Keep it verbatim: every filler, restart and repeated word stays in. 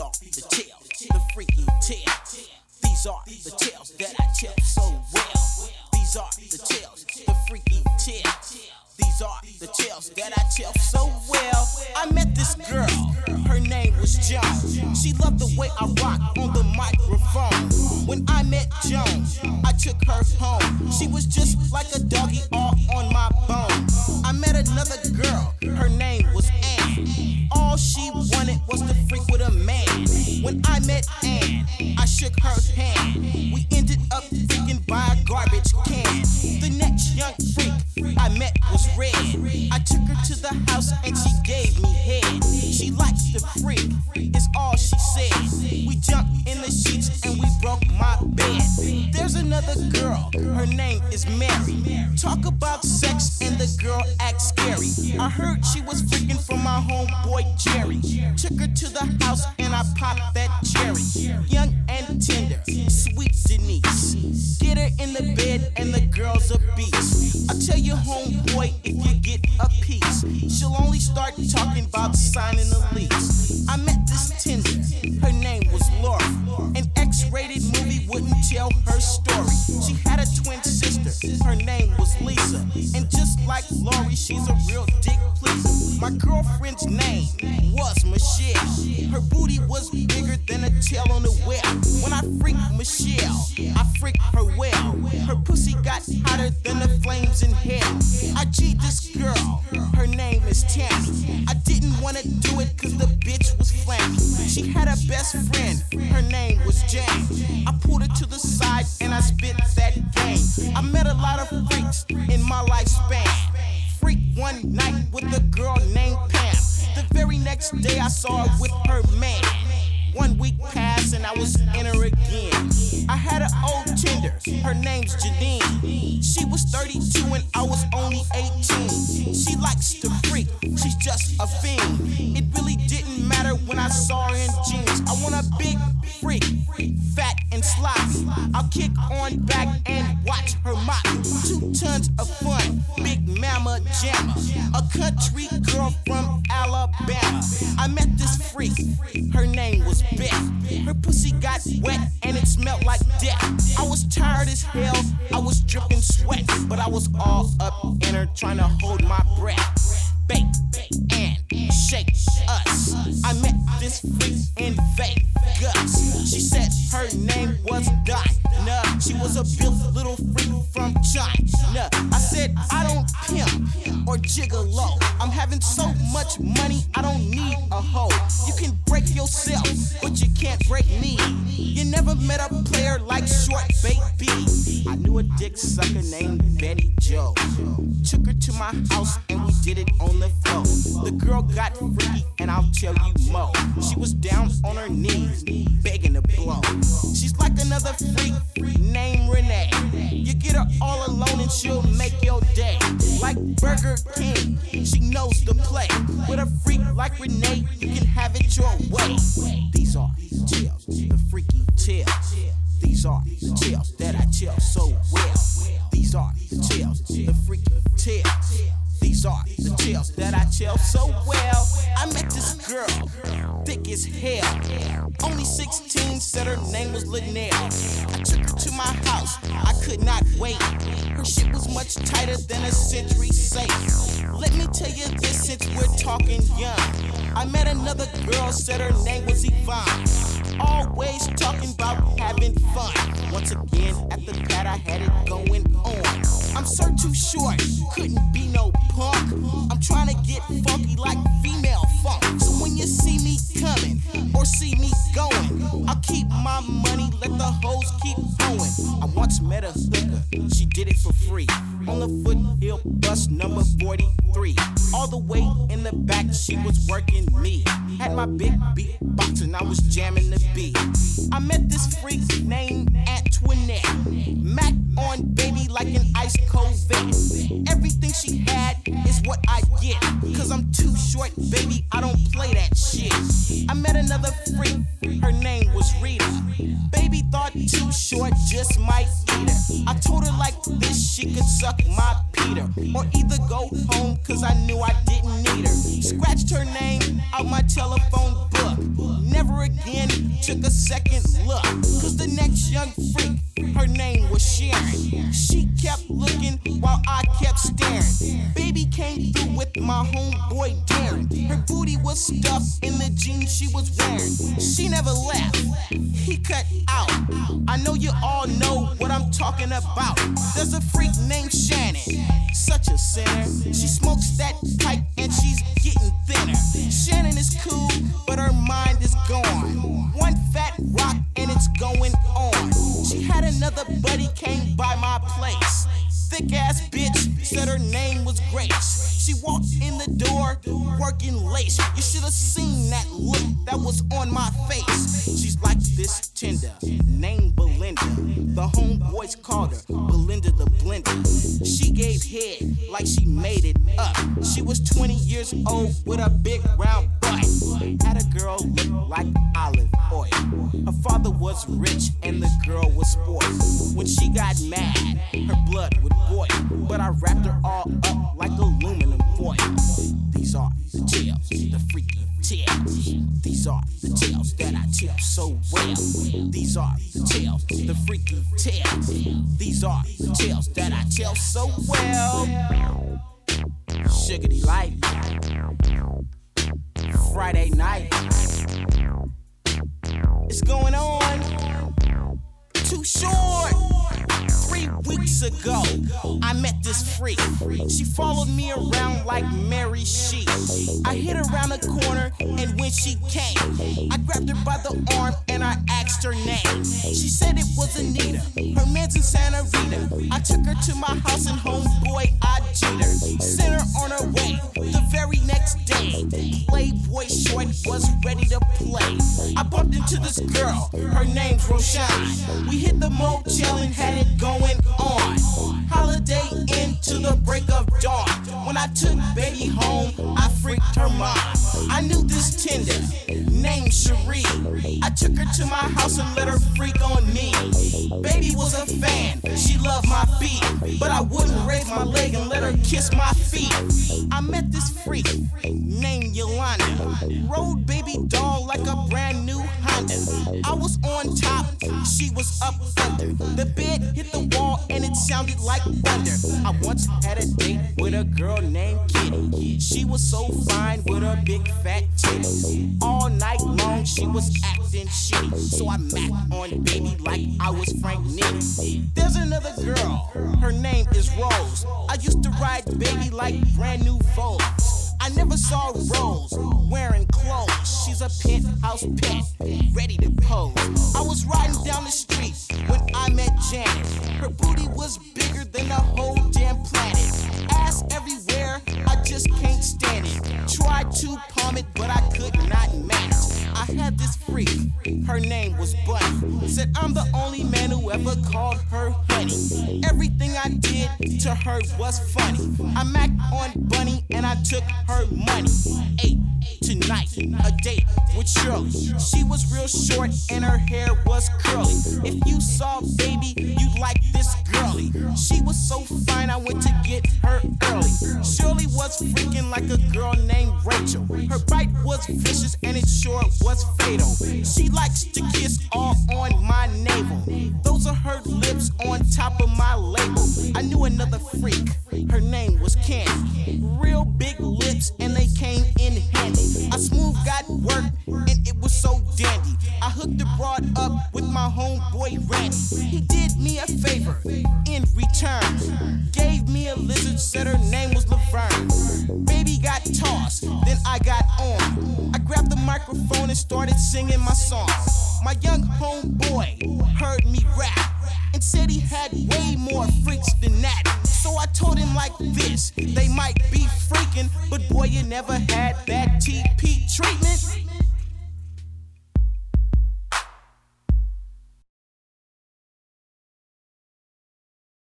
are the tales, the freaky tales. These are the tales that I tell so well. These are the tales, the freaky tales. These are the tales that I tell so well. I met this girl, her name was Joan. She loved the way I rock on the microphone. When I met Joan, I took her home. She was just like a doggy all on my bone. I met another girl, her name was Ann. All she wanted was to freak with a man. When I met Ann, I shook her hand. We ended up freaking by a garbage can. The next young freak I met was Red. I took her to the house and she gave me head. She likes to freak, is all she said. We jumped in the sheets and we broke my bed. There's another girl, her name is Mary. Talk about sex and the girl acts scary. I heard she was freaking from my homeboy Jerry. Took her to the house and I popped that cherry. Young and tender, sweet Denise. Get her in the bed and the girl's a beast. I tell you homeboy, if you get a piece, she'll only start talking about signing the lease. I met this tender, her name was Laura. An X-rated movie wouldn't tell her story. She had a twin sister, her name was Lisa. And just like Lori, she's a real dick pleaser. My girlfriend's name was Michelle. Her booty was bigger than a tail on a whale. When I freaked Michelle, I freaked her well. Her pussy got hotter than the flames in hell. I G'd this girl, her name is Tammy. I didn't wanna do it cause the bitch was flammy. She had a best friend, her name was Jane. I pulled her to the side and I spit that game. I met a lot of freaks in my lifespan. Freak one night with a girl named Pam. The very next day I saw her with her man. One week passed and I was in her again. I had an old tender, her name's Janine. She was thirty-two and I was only eighteen. She likes to freak, she's just a fiend. It really didn't matter when I saw her in jeans. I want a big freak, fat and sloppy. I'll kick on back and watch her mop. Two tons of fun, big mama jammer. A country girl from Alabama. I met this freak, her name was Beth. Her pussy got wet and it smelled like death. I was tired as hell, I was dripping sweat, but I was all up in her trying to hold my breath. Bake and shake us. I met this freak in Vegas. She said her name was Dinah. She was a built little freak from China. I said I don't pimp or gigolo. I'm having so much money I don't need a hoe. You can break yourself, but you can't break me. You never met a player like Short Baby. I knew a dick sucker named Betty Joe. Took her to my house and we did it on the floor. The girl got freaky and I'll tell you more. She was down on her knees, begging to blow. She's like another freak named Renee. You get her all alone and she'll make your day. Like Burger King, she knows the play. With a freak like Renee, you can have it your way. These are the tales, the freaky tales. These are the tales that I tell so well. These are the tales, the freaky tales. These are the tales that I tell so well. I met this girl, thick as hell. Only sixteen, said her name was Linnell. I took her to my house, I could not wait. Her shit was much tighter than a century safe. Let me tell you this since we're talking young. I met another girl, said her name was Yvonne. Always talking about having fun. Once again, at the pad I had it going on. I'm so too short, couldn't be no punk. I'm trying to get funky like female funk. So when you see me coming or see me going, I'll keep my money, let the hoes keep going. I once met a hooker, she did it for free. On the Foothill bus number forty-three. All the way in the back, she was working me. Had my big beatbox and I was jamming the beat. I met this freak named Antoinette. Mac on baby like an ice cold vet. Everything she had is what I get. Cause I'm too short, baby, I don't play that shit. I met another freak, her name was Rita. Baby thought too short just might eat her. I told her like this, she could suck my Peter. Or either go home cause I knew I didn't need her. Scratched her name out my telephone telephone book. Never again took a second look, cause the next young freak, her name was Sharon. She kept looking while I kept staring. Baby came through with my homeboy Darren. Her booty was stuffed in the jeans she was wearing. She never left, he cut out. I know you all know what I'm talking about. There's a freak named Shannon, such a sinner. She smokes that pipe and she's getting thinner. Shannon is cool, but her mind is gone. One fat rock and it's going on. She had another buddy came by my place. Thick ass bitch said her name was Grace. She walked in the door working late. You should have seen that look that was on my face. She's like this tender named Belinda. The homeboys called her Belinda the Blender. She gave head like she made it up. She was twenty years old with a big round butt. Had a girl look like olive oil. Her father was rich and the girl was spoiled. When she got mad, her blood would boil. But I wrapped her all up like aluminum foil. These are the tales, the freaky tales. These are the tales that I tell so well. These are the tales, the freaky tales. These are the tales that I tell so well. Sugarty life, Friday night. It's going on. Too short. Three weeks ago, I met this freak. She followed me around like Mary Sheep. I hit around the corner, and when she came, I grabbed her by the arm and I asked her name. She said it was Anita. Her man's in Santa Rita. I took her to my house and homeboy, I G'd her. Sent her on her way. The very next day, Playboy Short was ready to play. I bumped into this girl. Her name's Roshine. We hit the motel and had it going on. Holiday into the break of dawn. When I took baby home, I freaked her mom. I knew this tender named Cherie. I took her to my house and let her freak on me. Baby was a fan, she loved my beat, but I wouldn't raise my leg and let her kiss my feet. I met this freak named Yolanda. Rode baby doll like a brand new Honda. I was on top, she was up under. The bed hit the wall and it sounded like thunder. I once had a date with a girl named Kitty. She was so fine with her big fat titties. All night long she was acting shitty, so I macked on baby like I was Frank Nitty. There's another girl, her name is Rose. I used to ride baby like brand new Vogue. I never saw Rose wearing clothes. She's a penthouse pet, ready to pose. I was riding down the street when I met Janet. Her booty was bigger than the whole damn planet. Ass everywhere, I just can't stand it. Tried to palm it, but I could not manage. I had this freak, her name was Bunny. Said I'm the only man who ever called her honey. Everything I did to her was funny. I macked on Bunny and I took her money. Ate tonight, a date with Shirley. She was real short and her hair was curly. If you saw baby, you'd like this girly. She was so fine, I went to get her early. Shirley was freaking like a girl named Rachel. Her bite was vicious and it sure was fatal. She likes to kiss all on my navel. Those are her lips on top of my label. I knew another freak, her name was Candy. Real big lips and they came in handy. I smooth got work and it was so dandy. I hooked the broad up with my homeboy Randy. He did me a favor in return. Gave me a lizard, said her name was Laverne. Baby got tossed, then I got on. I grabbed the microphone and started singing my song. My young homeboy heard me rap and said he had way more freaks than that. So I told him like this, they might be freaking, but boy, you never had that T P treatment.